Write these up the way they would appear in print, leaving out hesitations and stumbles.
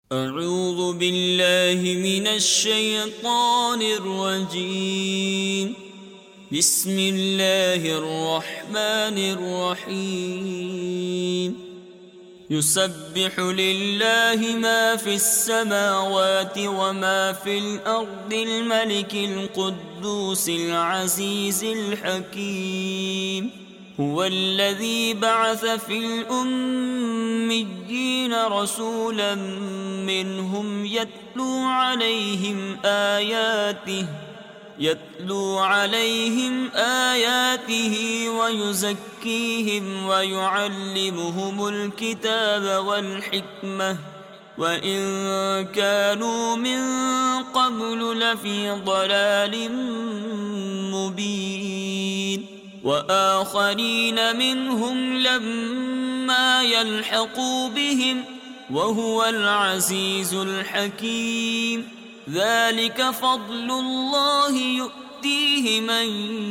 أعوذ بالله من الشيطان الرجيم. بسم الله الرحمن الرحيم. يسبح لله ما في السماوات وما في الأرض الملك القدوس العزيز الحكيم. هو الذي بعث في الأميين رسولا منهم يتلو عليهم آياته ويزكيهم ويعلمهم الكتاب والحكمة وإن كانوا من قبل لفي ضلال مبين. وآخرين منهم لما يلحقوا بهم وهو العزيز الحكيم. ذلك فضل الله يؤتيه من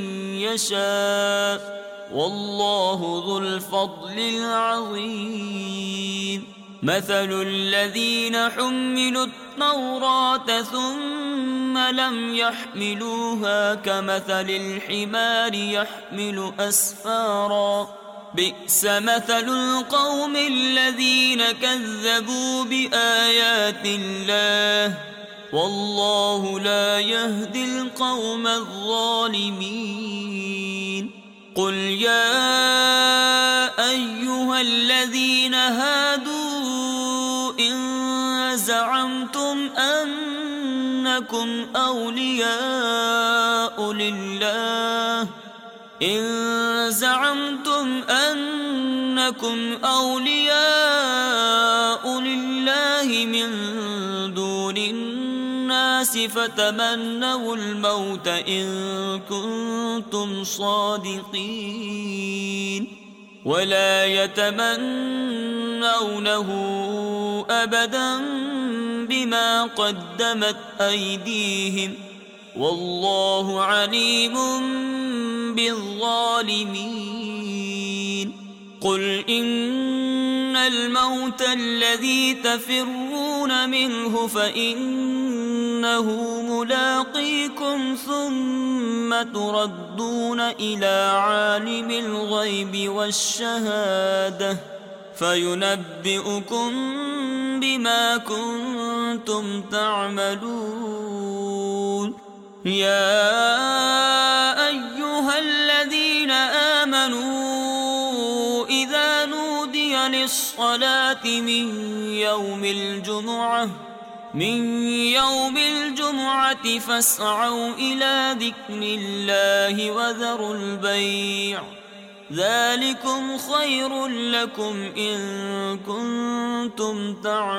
يشاء والله ذو الفضل العظيم. مثل الذين حملوا التوراة ثم لم يحملوها كمثل الحمار يحمل أسفارا. بئس مثل القوم الذين كذبوا بآيات الله والله لا يهدي القوم الظالمين. قل يا أيها الذين هادوا إن زعمتم أنكم أولياء لله من دون الناس فتمنوا الموت إن كنتم صادقين ولا يتمنونه أبدا بما قدمت أيديهم والله عليم بالظالمين. قل إن الموت الذي تفرون منه فإنه ملاقيكم ثم تردون إلى عالم الغيب والشهادة فينبئكم بما كنتم تعملون. يا أيها الذين آمنوا إذا نودي للصلاة من يوم الجمعة فاسعوا إلى ذكر الله وذروا البيع ذلكم خير لكم إن كنتم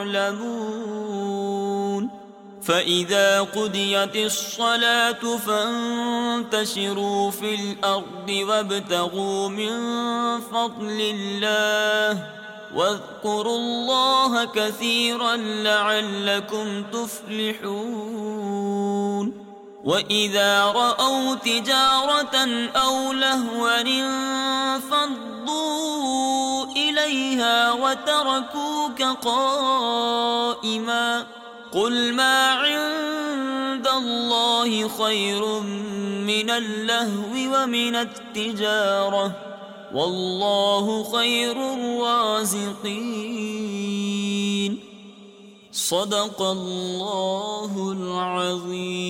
تعلمون. فإذا قضيت الصلاة فانتشروا في الأرض وابتغوا من فضل الله واذكروا الله كثيرا لعلكم تفلحون. وإذا رأوا تجارة أو لهوا انفضوا إليها وتركوك قائما قل ما عند الله خير من اللهو ومن التجارة والله خير الرازقين. صدق الله العظيم.